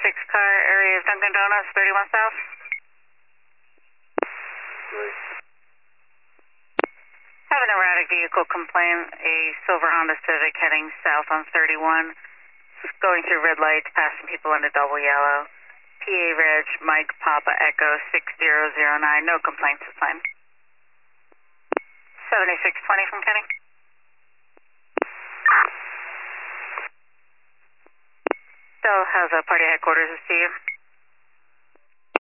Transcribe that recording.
car, area of Dunkin' Donuts, 31 South. Right. Have an erratic vehicle complaint, a silver Honda Civic heading south on 31. Going through red lights, passing people under double yellow. PA Reg, Mike Papa Echo 6009. No complaints assigned. 7620 from Kenny. So, how's party headquarters to see you?